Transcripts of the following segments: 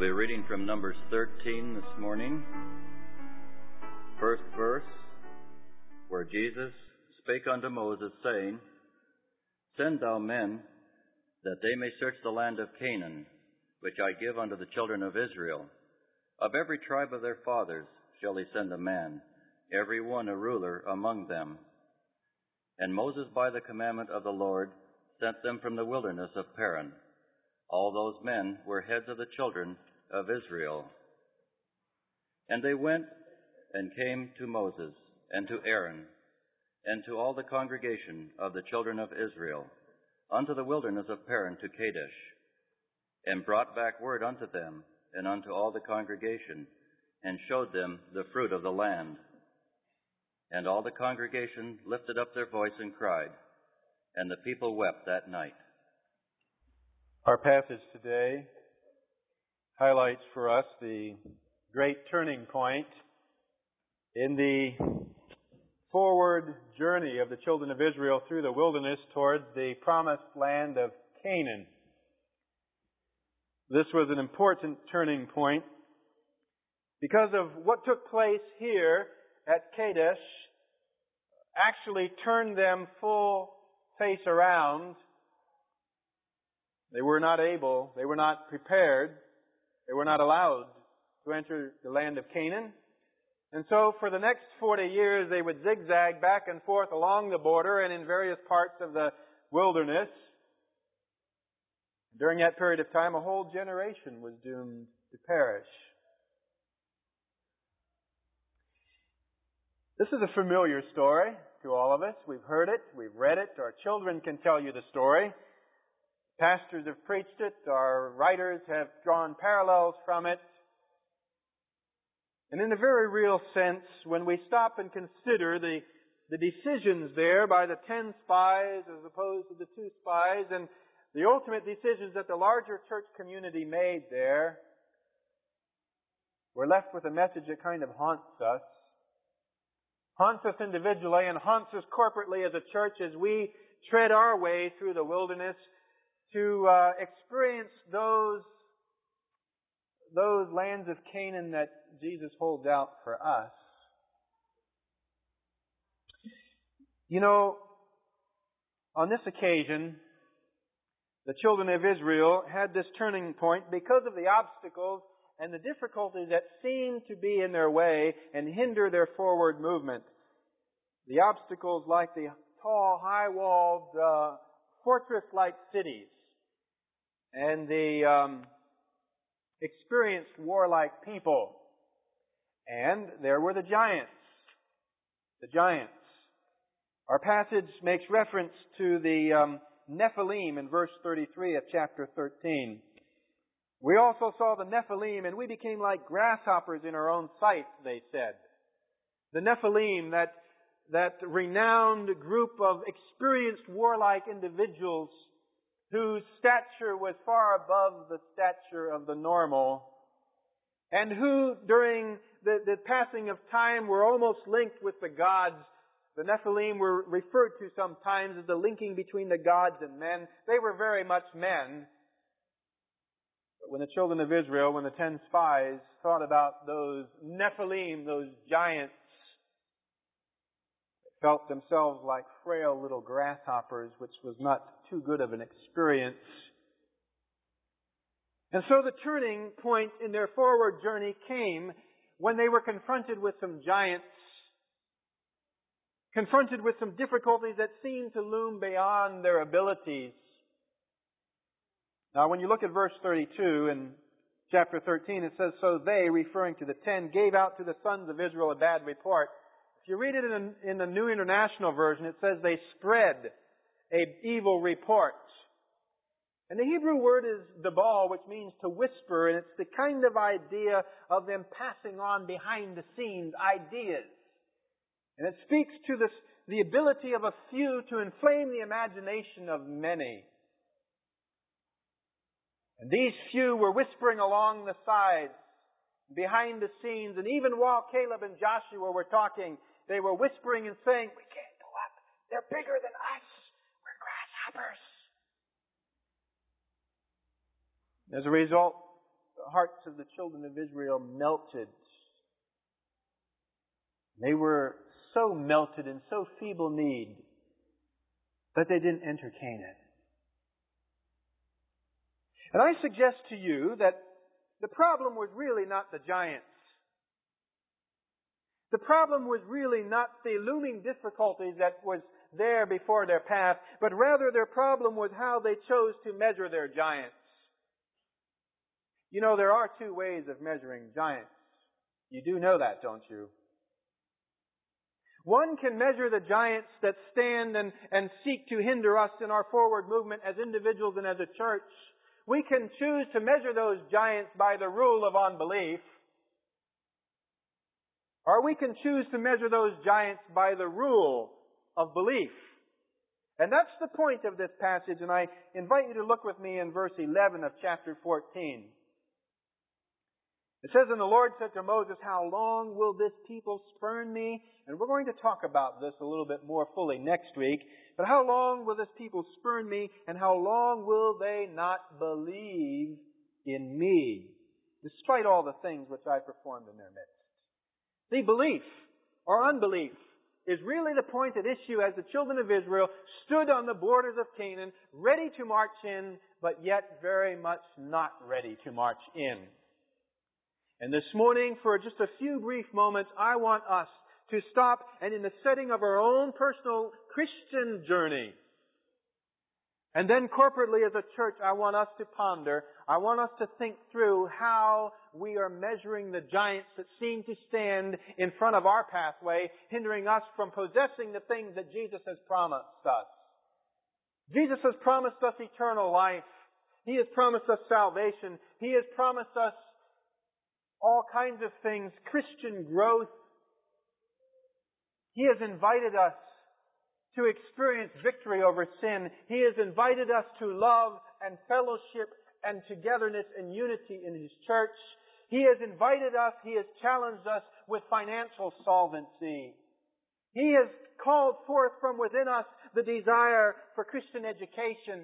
be reading from Numbers 13 this morning. First verse, where Jesus spake unto Moses, saying, Send thou men, that they may search the land of Canaan, which I give unto the children of Israel. Of every tribe of their fathers shall he send a man, every one a ruler among them. And Moses by the commandment of the Lord sent them from the wilderness of Paran. All those men were heads of the children of Israel. And they went and came to Moses and to Aaron and to all the congregation of the children of Israel unto the wilderness of Paran to Kadesh, and brought back word unto them and unto all the congregation, and showed them the fruit of the land. And all the congregation lifted up their voice and cried, and the people wept that night. Our passage today highlights for us the great turning point in the forward journey of the children of Israel through the wilderness towards the promised land of Canaan. This was an important turning point because of what took place here at Kadesh actually turned them full face around. They were not able, they were not prepared, they were not allowed to enter the land of Canaan. And so for the next 40 years they would zigzag back and forth along the border and in various parts of the wilderness. During that period of time, a whole generation was doomed to perish. This is a familiar story to all of us. We've heard it, we've read it, our children can tell you the story. Pastors have preached it, our writers have drawn parallels from it. And in a very real sense, when we stop and consider the decisions there by the 10 spies as opposed to the 2 spies, and the ultimate decisions that the larger church community made there, we're left with a message that kind of haunts us. Haunts us individually and haunts us corporately as a church as we tread our way through the wilderness to experience those lands of Canaan that Jesus holds out for us. You know, on this occasion, the children of Israel had this turning point because of the obstacles and the difficulties that seemed to be in their way and hinder their forward movement. The obstacles like the tall, high-walled, fortress-like cities, and the experienced warlike people. And there were the giants. The giants. Our passage makes reference to the Nephilim in verse 33 of chapter 13. We also saw the Nephilim, and we became like grasshoppers in our own sight, they said. The Nephilim, that renowned group of experienced warlike individuals whose stature was far above the stature of the normal, and who, during the passing of time, were almost linked with the gods. The Nephilim were referred to sometimes as the linking between the gods and men. They were very much men. But when the children of Israel, when the 10 spies thought about those Nephilim, those giants, they felt themselves like frail little grasshoppers, which was not too good of an experience. And so the turning point in their forward journey came when they were confronted with some giants, confronted with some difficulties that seemed to loom beyond their abilities. Now, when you look at verse 32 in chapter 13, it says, So they, referring to the 10, gave out to the sons of Israel a bad report. If you read it in the New International Version, it says they spread an evil report. And the Hebrew word is dabal, which means to whisper, and it's the kind of idea of them passing on behind the scenes ideas. And it speaks to the ability of a few to inflame the imagination of many. And these few were whispering along the sides, behind the scenes, and even while Caleb and Joshua were talking, they were whispering and saying, We can't go up. They're bigger than us. We're grasshoppers. As a result, hearts of the children of Israel melted. They were so melted and so feeble need that they didn't enter Canaan. And I suggest to you that the problem was really not the giants. The problem was really not the looming difficulties that was there before their path, but rather their problem was how they chose to measure their giants. You know, there are two ways of measuring giants. You do know that, don't you? One can measure the giants that stand and seek to hinder us in our forward movement as individuals and as a church. We can choose to measure those giants by the rule of unbelief. Or we can choose to measure those giants by the rule of belief. And that's the point of this passage, and I invite you to look with me in verse 11 of chapter 14. It says, "And the Lord said to Moses, How long will this people spurn me?" And we're going to talk about this a little bit more fully next week. But how long will this people spurn me, and how long will they not believe in me, despite all the things which I performed in their midst? The belief or unbelief is really the point at issue as the children of Israel stood on the borders of Canaan, ready to march in, but yet very much not ready to march in. And this morning, for just a few brief moments, I want us to stop and in the setting of our own personal Christian journey, and then corporately as a church, I want us to ponder, I want us to think through how we are measuring the giants that seem to stand in front of our pathway, hindering us from possessing the things that Jesus has promised us. Jesus has promised us eternal life. He has promised us salvation. He has promised us all kinds of things, Christian growth. He has invited us to experience victory over sin. He has invited us to love and fellowship and togetherness and unity in His church. He has invited us, He has challenged us with financial solvency. He has called forth from within us the desire for Christian education.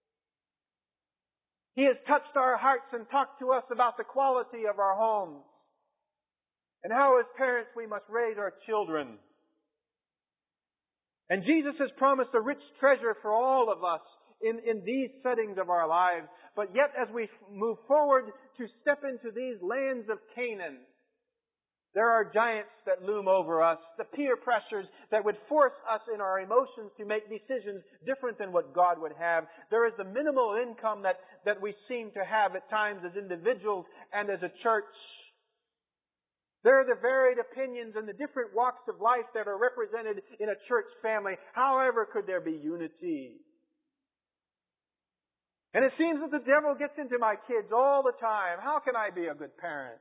He has touched our hearts and talked to us about the quality of our homes and how as parents we must raise our children. And Jesus has promised a rich treasure for all of us in these settings of our lives. But yet as we move forward to step into these lands of Canaan, there are giants that loom over us, the peer pressures that would force us in our emotions to make decisions different than what God would have. There is the minimal income that we seem to have at times as individuals and as a church. There are the varied opinions and the different walks of life that are represented in a church family. However, could there be unity? And it seems that the devil gets into my kids all the time. How can I be a good parent?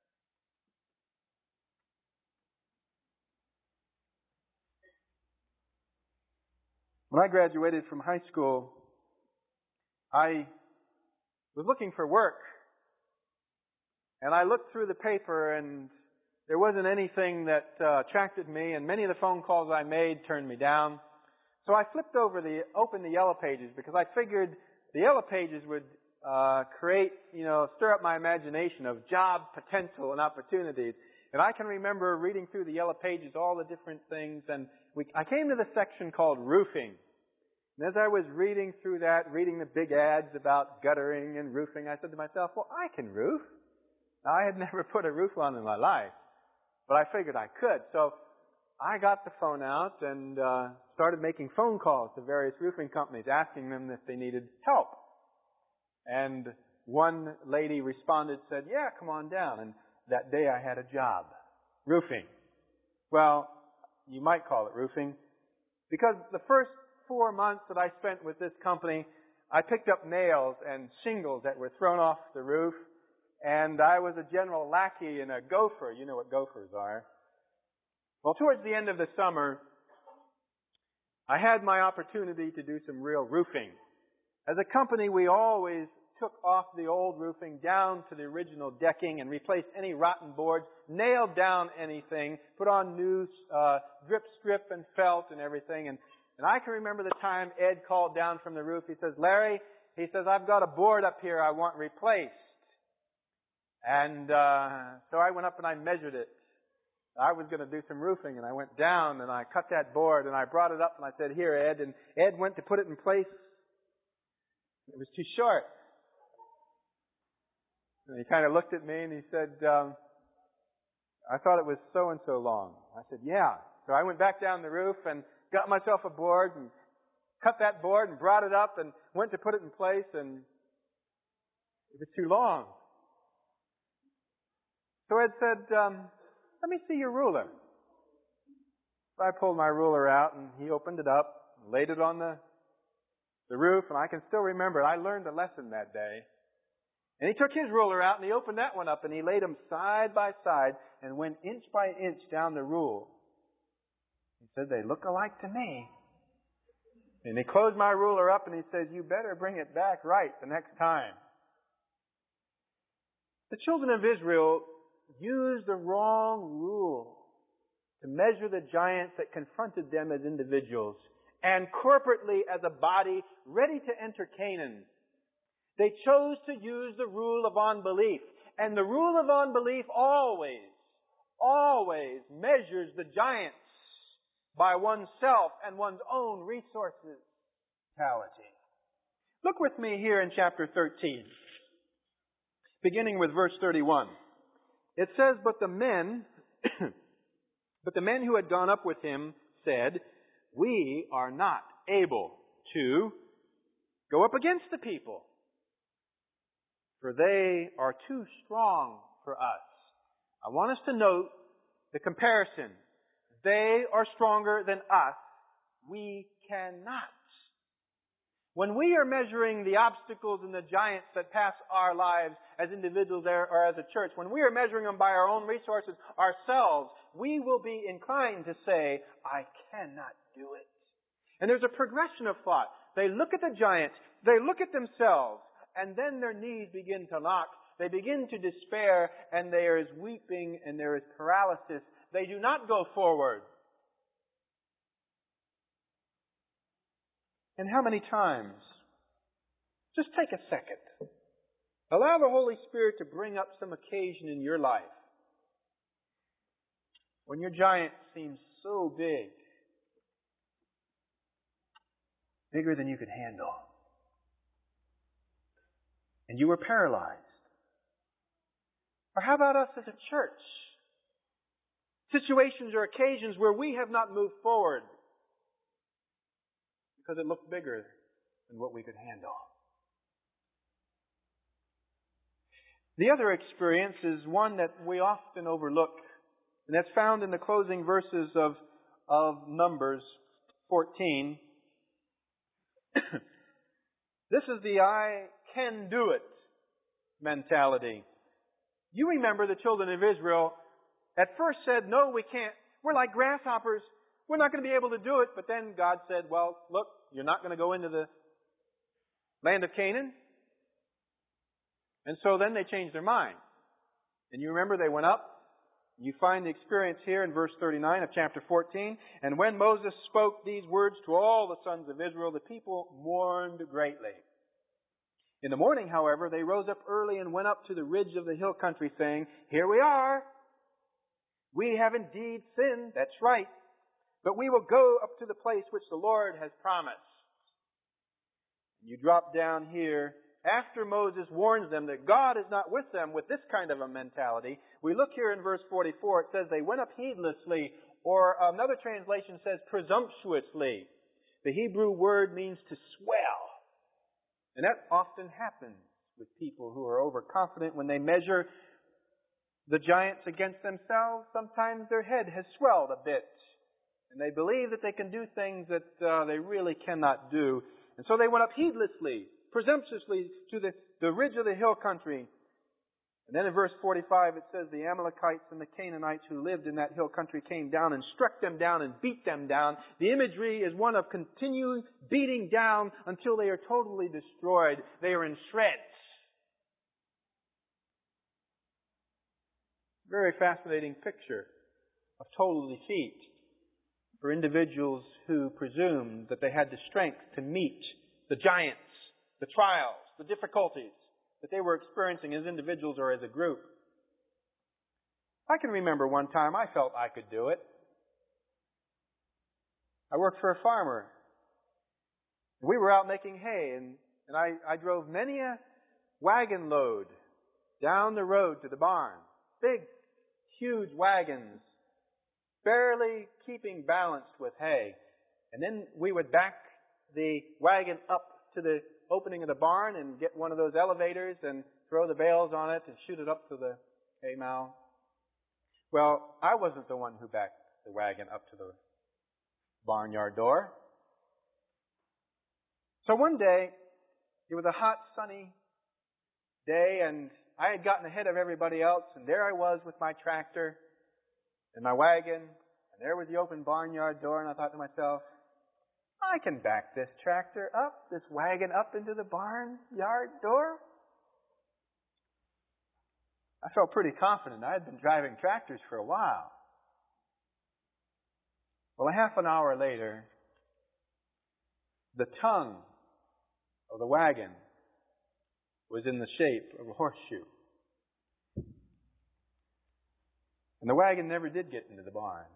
When I graduated from high school, I was looking for work. And I looked through the paper and there wasn't anything that attracted me, and many of the phone calls I made turned me down. So I flipped opened the Yellow Pages because I figured the Yellow Pages would stir up my imagination of job potential and opportunities. And I can remember reading through the Yellow Pages, all the different things, and I came to the section called roofing. And as I was reading through that, reading the big ads about guttering and roofing, I said to myself, well, I can roof. I had never put a roof on in my life, but I figured I could. So I got the phone out and started making phone calls to various roofing companies, asking them if they needed help. And one lady responded, said, yeah, come on down. And that day I had a job, roofing. Well, you might call it roofing, because the first 4 months that I spent with this company, I picked up nails and shingles that were thrown off the roof, and I was a general lackey and a gopher. You know what gophers are. Well, towards the end of the summer, I had my opportunity to do some real roofing. As a company, we always took off the old roofing down to the original decking and replaced any rotten boards, nailed down anything, put on new drip strip and felt and everything. And I can remember the time Ed called down from the roof. He says, Larry, he says, I've got a board up here I want replaced. And so I went up and I measured it. I was going to do some roofing, and I went down and I cut that board and I brought it up and I said, "Here, Ed." And Ed went to put it in place. It was too short. And he kind of looked at me and he said, "I thought it was so and so long." I said, "Yeah." So I went back down the roof and got myself a board and cut that board and brought it up and went to put it in place, and it was too long. So Ed said, "Let me see your ruler." So I pulled my ruler out and he opened it up, laid it on the roof, and I can still remember it. I learned a lesson that day. And he took his ruler out and he opened that one up and he laid them side by side and went inch by inch down the rule. He said, "They look alike to me." And he closed my ruler up and he said, "You better bring it back right the next time." The children of Israel used the wrong rule to measure the giants that confronted them as individuals and corporately as a body ready to enter Canaan. They chose to use the rule of unbelief. And the rule of unbelief always measures the giants by oneself and one's own resources. Look with me here in chapter 13, beginning with verse 31. It says, but the men who had gone up with him said, "We are not able to go up against the people, for they are too strong for us." I want us to note the comparison. They are stronger than us. We cannot. When we are measuring the obstacles and the giants that pass our lives as individuals or as a church, when we are measuring them by our own resources ourselves, we will be inclined to say, "I cannot do it." And there's a progression of thought. They look at the giant, they look at themselves, and then their knees begin to knock. They begin to despair, and there is weeping and there is paralysis. They do not go forward. And how many times? Just take a second. Allow the Holy Spirit to bring up some occasion in your life when your giant seems so big, bigger than you could handle, and you were paralyzed. Or how about us as a church? Situations or occasions where we have not moved forward because it looked bigger than what we could handle. The other experience is one that we often overlook, and that's found in the closing verses of Numbers 14. This is the "I can do it" mentality. You remember the children of Israel at first said, "No, we can't. We're like grasshoppers. We're not going to be able to do it." But then God said, "Well, look, you're not going to go into the land of Canaan." And so then they changed their mind. And you remember they went up. You find the experience here in verse 39 of chapter 14. "And when Moses spoke these words to all the sons of Israel, the people mourned greatly. In the morning, however, they rose up early and went up to the ridge of the hill country, saying, 'Here we are. We have indeed sinned,' that's right, 'but we will go up to the place which the Lord has promised.'" You drop down here. After Moses warns them that God is not with them with this kind of a mentality, we look here in verse 44. It says they went up heedlessly, or another translation says presumptuously. The Hebrew word means to swell. And that often happens with people who are overconfident when they measure the giants against themselves. Sometimes their head has swelled a bit, and they believe that they can do things that they really cannot do. And so they went up heedlessly, presumptuously to the ridge of the hill country. And then in verse 45 it says the Amalekites and the Canaanites who lived in that hill country came down and struck them down and beat them down. The imagery is one of continuing beating down until they are totally destroyed. They are in shreds. Very fascinating picture of total defeat for individuals who presumed that they had the strength to meet the giants, the trials, the difficulties that they were experiencing as individuals or as a group. I can remember one time I felt I could do it. I worked for a farmer. We were out making hay, and I drove many a wagon load down the road to the barn. Big, huge wagons, barely keeping balanced with hay. And then we would back the wagon up to the opening of the barn and get one of those elevators and throw the bales on it and shoot it up to the hay mow. Well, I wasn't the one who backed the wagon up to the barnyard door. So one day, it was a hot, sunny day, and I had gotten ahead of everybody else, and there I was with my tractor and my wagon, and there was the open barnyard door, and I thought to myself, I can back this tractor up, this wagon up into the barnyard door. I felt pretty confident. I had been driving tractors for a while. Well, a half an hour later, the tongue of the wagon was in the shape of a horseshoe. And the wagon never did get into the barn.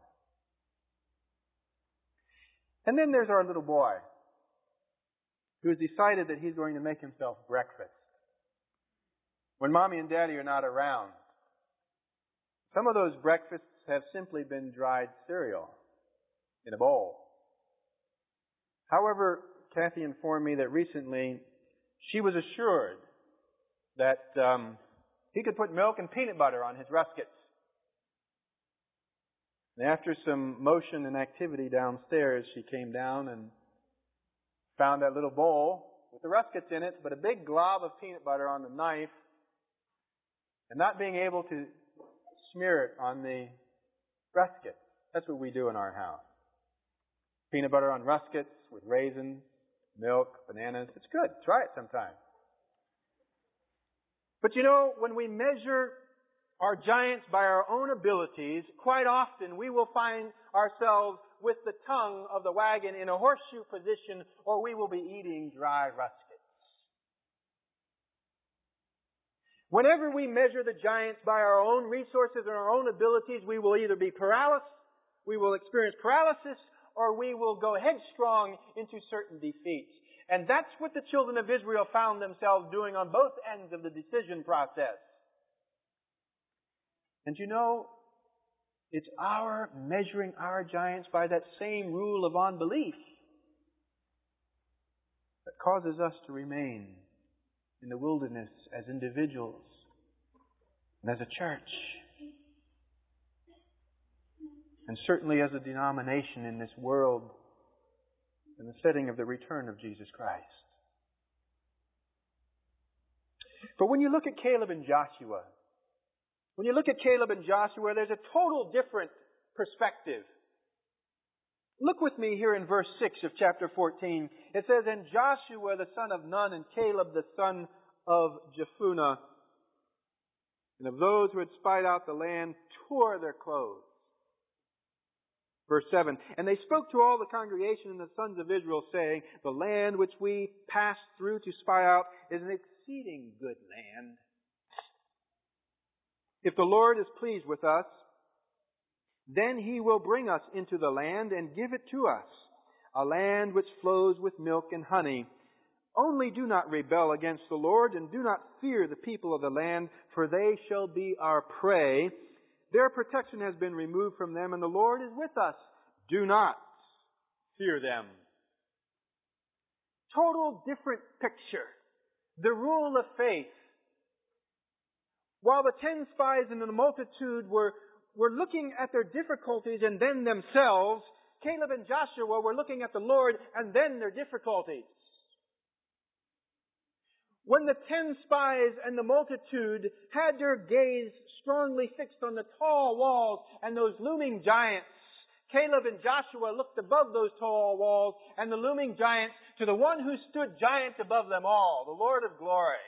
And then there's our little boy who has decided that he's going to make himself breakfast. When Mommy and Daddy are not around, some of those breakfasts have simply been dried cereal in a bowl. However, Kathy informed me that recently she was assured that he could put milk and peanut butter on his ruskets. And after some motion and activity downstairs, she came down and found that little bowl with the ruskets in it, but a big glob of peanut butter on the knife, and not being able to smear it on the rusket. That's what we do in our house. Peanut butter on ruskets with raisins, milk, bananas. It's good. Try it sometime. But you know, when we measure our giants by our own abilities, quite often we will find ourselves with the tongue of the wagon in a horseshoe position, or we will be eating dry ruskets. Whenever we measure the giants by our own resources and our own abilities, we will either be we will experience paralysis, or we will go headstrong into certain defeats. And that's what the children of Israel found themselves doing on both ends of the decision process. And you know, it's our measuring our giants by that same rule of unbelief that causes us to remain in the wilderness as individuals and as a church, and certainly as a denomination in this world in the setting of the return of Jesus Christ. But when you look at Caleb and Joshua, there's a total different perspective. Look with me here in verse 6 of chapter 14. It says, And Joshua the son of Nun and Caleb the son of Jephunneh, and of those who had spied out the land, tore their clothes. Verse 7, And they spoke to all the congregation and the sons of Israel, saying, The land which we passed through to spy out is an exceeding good land. If the Lord is pleased with us, then He will bring us into the land and give it to us, a land which flows with milk and honey. Only do not rebel against the Lord, and do not fear the people of the land, for they shall be our prey. Their protection has been removed from them, and the Lord is with us. Do not fear them. Total different picture. The rule of faith. While the 10 spies and the multitude were looking at their difficulties and then themselves, Caleb and Joshua were looking at the Lord and then their difficulties. When the 10 spies and the multitude had their gaze strongly fixed on the tall walls and those looming giants, Caleb and Joshua looked above those tall walls and the looming giants to the one who stood giant above them all, the Lord of glory.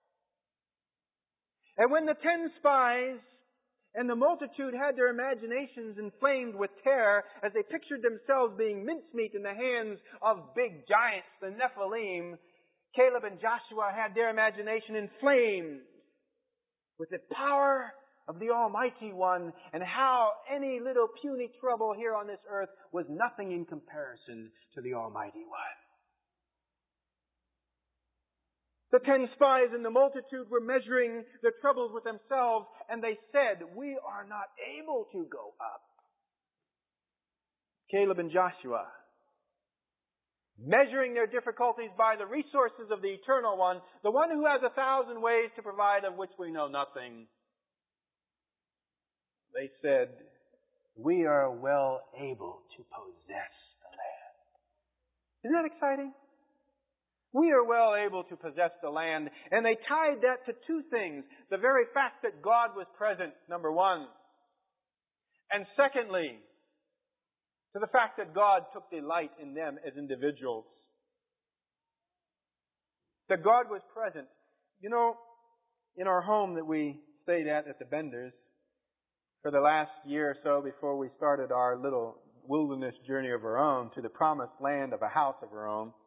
And when the 10 spies and the multitude had their imaginations inflamed with terror as they pictured themselves being mincemeat in the hands of big giants, the Nephilim, Caleb and Joshua had their imagination inflamed with the power of the Almighty One, and how any little puny trouble here on this earth was nothing in comparison to the Almighty One. The 10 spies in the multitude were measuring their troubles with themselves, and they said, "We are not able to go up." Caleb and Joshua, measuring their difficulties by the resources of the Eternal One, the one who has 1,000 ways to provide of which we know nothing, they said, "We are well able to possess the land." Isn't that exciting? We are well able to possess the land. And they tied that to two things. The very fact that God was present, number one. And secondly, to the fact that God took delight in them as individuals. That God was present. You know, in our home that we stayed at the Benders, for the last year or so before we started our little wilderness journey of our own to the promised land of a house of our own,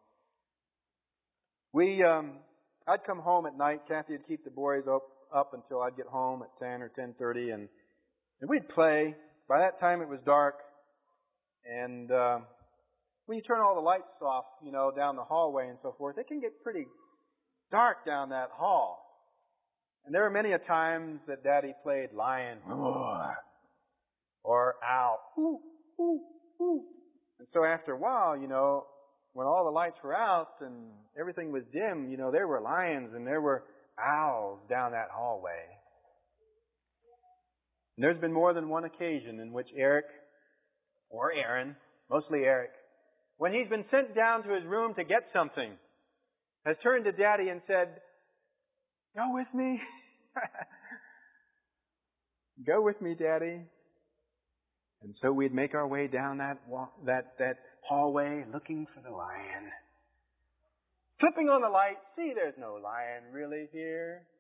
I'd come home at night. Kathy would keep the boys up until I'd get home at 10 or 10:30, and we'd play. By that time it was dark, and when you turn all the lights off, you know, down the hallway and so forth, it can get pretty dark down that hall. And there were many a times that Daddy played lion, or owl, ooh, ooh, ooh. And so after a while, you know, when all the lights were out and everything was dim, you know, there were lions and there were owls down that hallway. And there's been more than one occasion in which Eric, or Aaron, mostly Eric, when he's been sent down to his room to get something, has turned to Daddy and said, "Go with me." "Go with me, Daddy." And so we'd make our way down that hallway looking for the lion. Flipping on the light, see, there's no lion really here.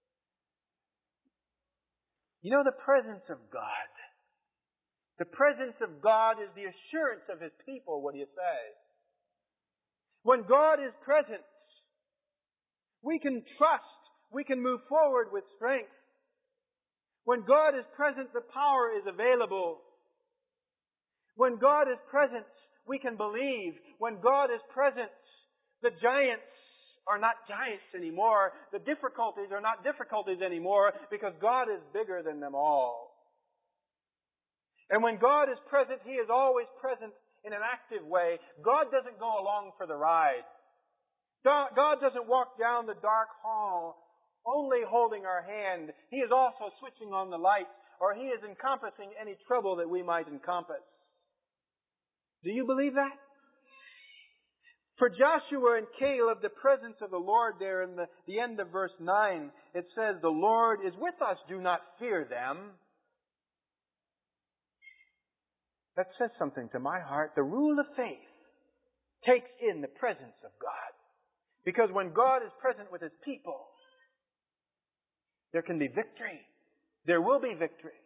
You know, the presence of God. The presence of God is the assurance of His people, what do you say? When God is present, we can trust, we can move forward with strength. When God is present, the power is available. When God is present, we can believe. When God is present, the giants are not giants anymore. The difficulties are not difficulties anymore, because God is bigger than them all. And when God is present, He is always present in an active way. God doesn't go along for the ride. God doesn't walk down the dark hall only holding our hand. He is also switching on the light, or He is encompassing any trouble that we might encompass. Do you believe that? For Joshua and Caleb, the presence of the Lord there in the end of verse 9, it says, "The Lord is with us, do not fear them." That says something to my heart. The rule of faith takes in the presence of God. Because when God is present with His people, there can be victory. There will be victory.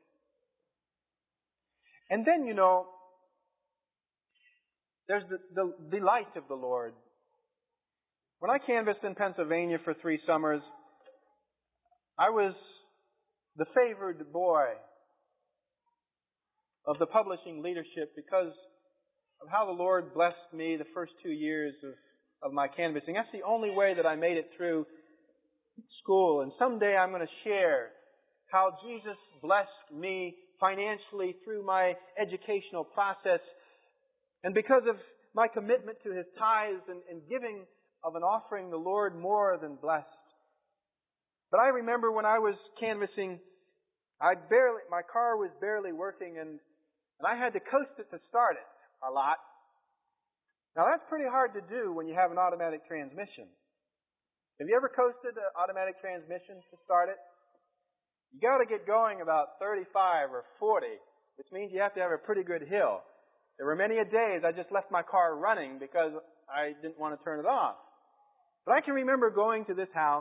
And then, you know, there's the light of the Lord. When I canvassed in Pennsylvania for 3 summers, I was the favored boy of the publishing leadership because of how the Lord blessed me the first 2 years of my canvassing. That's the only way that I made it through school. And someday I'm going to share how Jesus blessed me financially through my educational process. And because of my commitment to His tithes and giving of an offering, the Lord more than blessed. But I remember when I was canvassing, my car was barely working, and I had to coast it to start it a lot. Now that's pretty hard to do when you have an automatic transmission. Have you ever coasted an automatic transmission to start it? You got to get going about 35 or 40, which means you have to have a pretty good hill. There were many a days I just left my car running because I didn't want to turn it off. But I can remember going to this house,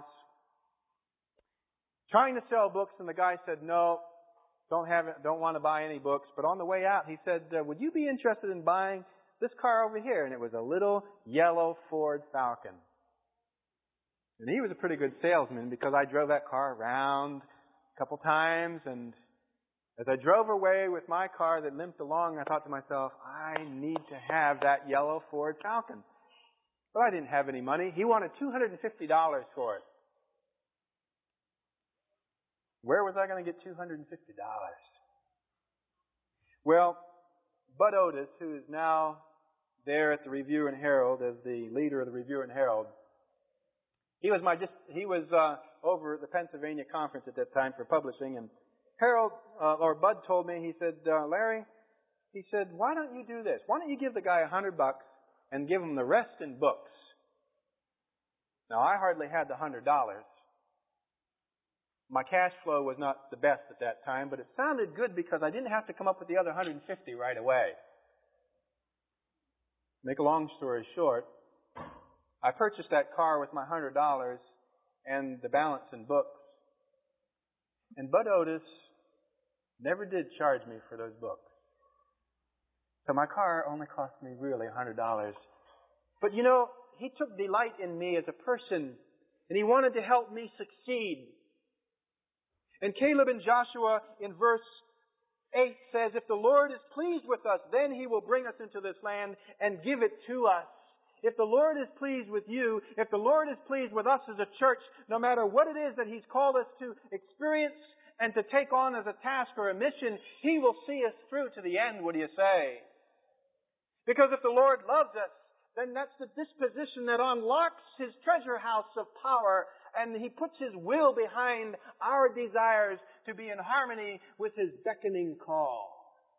trying to sell books, and the guy said, "No, don't want to buy any books." But on the way out, he said, "Would you be interested in buying this car over here?" And it was a little yellow Ford Falcon. And he was a pretty good salesman because I drove that car around a couple times, and as I drove away with my car that limped along, I thought to myself, I need to have that yellow Ford Falcon. But I didn't have any money. He wanted $250 for it. Where was I going to get $250? Well, Bud Otis, who is now there at the Review and Herald as the leader of the Review and Herald, he was over at the Pennsylvania conference at that time for publishing, and Bud told me, he said, Larry, he said, why don't you do this? Why don't you give the guy $100 and give him the rest in books? Now, I hardly had the $100. My cash flow was not the best at that time, but it sounded good because I didn't have to come up with the other $150 right away. Make a long story short, I purchased that car with my $100 and the balance in books. And Bud Otis never did charge me for those books. So my car only cost me really $100. But you know, he took delight in me as a person, and he wanted to help me succeed. And Caleb and Joshua in verse 8 says, if the Lord is pleased with us, then He will bring us into this land and give it to us. If the Lord is pleased with you, if the Lord is pleased with us as a church, no matter what it is that He's called us to experience and to take on as a task or a mission, He will see us through to the end, what do you say? Because if the Lord loves us, then that's the disposition that unlocks His treasure house of power, and He puts His will behind our desires to be in harmony with His beckoning call.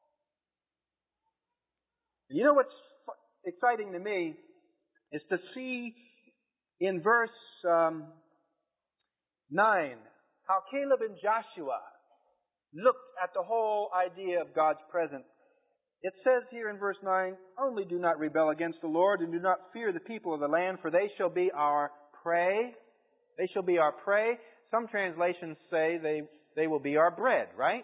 You know what's exciting to me is to see in verse 9 how Caleb and Joshua looked at the whole idea of God's presence. It says here in verse 9, only do not rebel against the Lord and do not fear the people of the land, for they shall be our prey. They shall be our prey. Some translations say they will be our bread, right?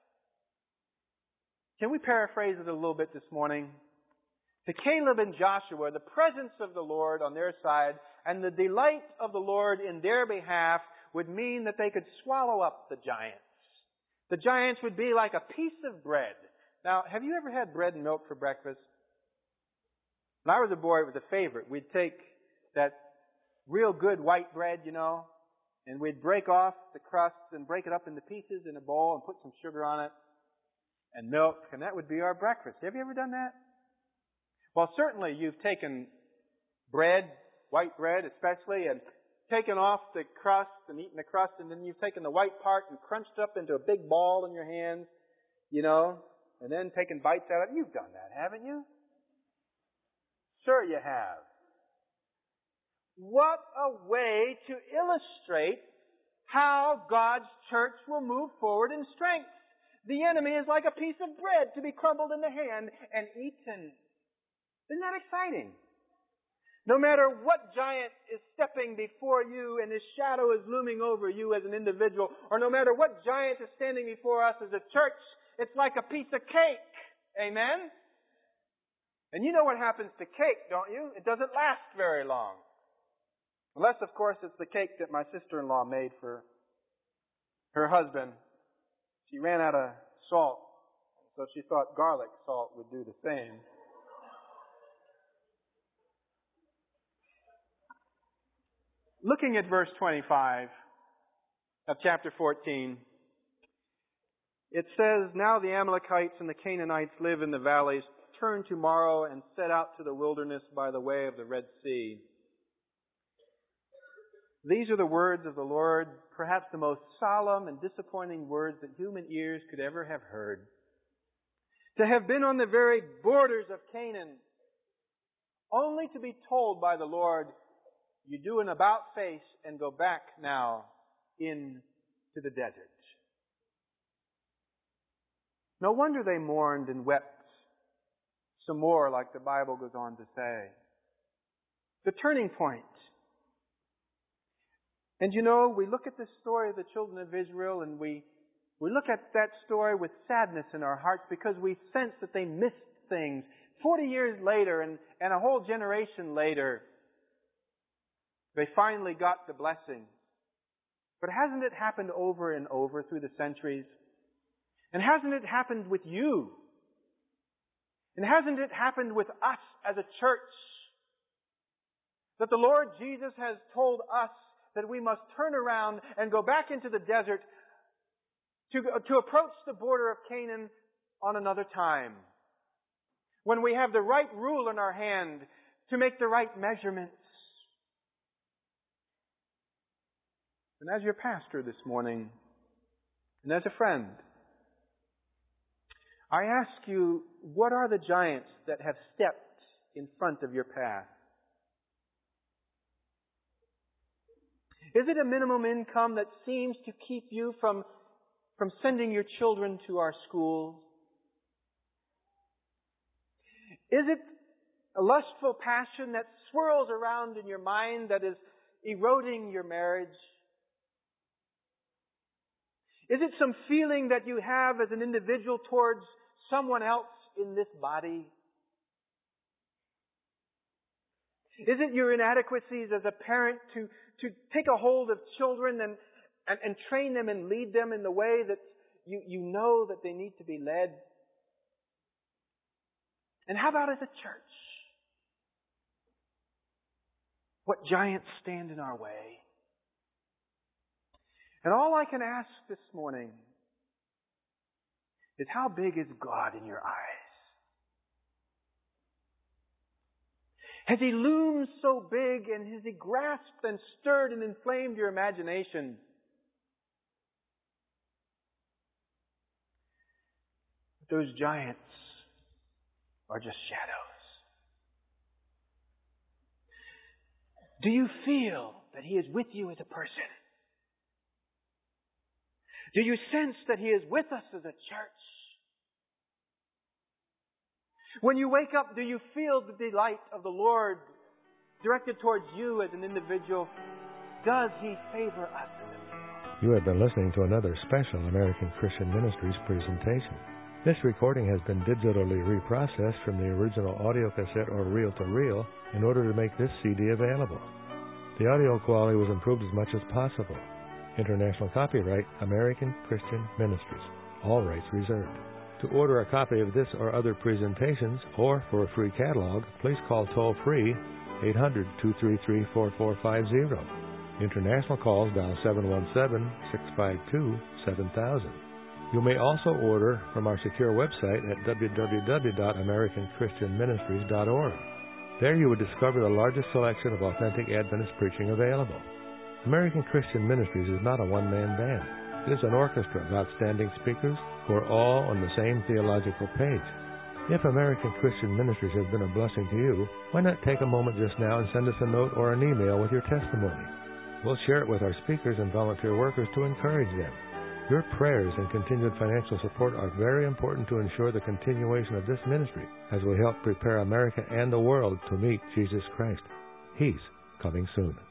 Can we paraphrase it a little bit this morning? To Caleb and Joshua, the presence of the Lord on their side and the delight of the Lord in their behalf would mean that they could swallow up the giants. The giants would be like a piece of bread. Now, have you ever had bread and milk for breakfast? When I was a boy, it was a favorite. We'd take that real good white bread, you know, and we'd break off the crust and break it up into pieces in a bowl and put some sugar on it and milk, and that would be our breakfast. Have you ever done that? Well, certainly you've taken bread, white bread especially, and taken off the crust and eaten the crust, and then you've taken the white part and crunched up into a big ball in your hands, you know, and then taken bites out of it. You've done that, haven't you? Sure you have. What a way to illustrate how God's church will move forward in strength. The enemy is like a piece of bread to be crumbled in the hand and eaten. Isn't that exciting? No matter what giant is stepping before you and his shadow is looming over you as an individual, or no matter what giant is standing before us as a church, it's like a piece of cake. Amen? And you know what happens to cake, don't you? It doesn't last very long. Unless, of course, it's the cake that my sister-in-law made for her husband. She ran out of salt, so she thought garlic salt would do the same. Looking at verse 25 of chapter 14, it says, now the Amalekites and the Canaanites live in the valleys. Turn tomorrow and set out to the wilderness by the way of the Red Sea. These are the words of the Lord, perhaps the most solemn and disappointing words that human ears could ever have heard. To have been on the very borders of Canaan, only to be told by the Lord, you do an about-face and go back now into the desert. No wonder they mourned and wept some more, like the Bible goes on to say. The turning point. And you know, we look at this story of the children of Israel and we look at that story with sadness in our hearts because we sense that they missed things. 40 years later and a whole generation later, They finally got the blessing. But hasn't it happened over and over through the centuries? And hasn't it happened with you? And hasn't it happened with us as a church? That the Lord Jesus has told us that we must turn around and go back into the desert to approach the border of Canaan on another time. When we have the right rule in our hand to make the right measurements. And as your pastor this morning, and as a friend, I ask you, what are the giants that have stepped in front of your path? Is it a minimum income that seems to keep you from sending your children to our schools? Is it a lustful passion that swirls around in your mind that is eroding your marriage? Is it some feeling that you have as an individual towards someone else in this body? Is it your inadequacies as a parent to take a hold of children and train them and lead them in the way that you know that they need to be led? And how about as a church? What giants stand in our way? And all I can ask this morning is, how big is God in your eyes? Has He loomed so big, and has He grasped and stirred and inflamed your imagination? Those giants are just shadows. Do you feel that He is with you as a person? Do you sense that He is with us as a church? When you wake up, do you feel the delight of the Lord directed towards you as an individual? Does He favor us as a people? You have been listening to another special American Christian Ministries presentation. This recording has been digitally reprocessed from the original audio cassette or reel-to-reel in order to make this CD available. The audio quality was improved as much as possible. International copyright, American Christian Ministries. All rights reserved. To order a copy of this or other presentations, or for a free catalog, please call toll-free 800-233-4450. International calls dial 717-652-7000. You may also order from our secure website at www.americanchristianministries.org. There you would discover the largest selection of authentic Adventist preaching available. American Christian Ministries is not a one-man band. It is an orchestra of outstanding speakers who are all on the same theological page. If American Christian Ministries has been a blessing to you, why not take a moment just now and send us a note or an email with your testimony? We'll share it with our speakers and volunteer workers to encourage them. Your prayers and continued financial support are very important to ensure the continuation of this ministry as we help prepare America and the world to meet Jesus Christ. He's coming soon.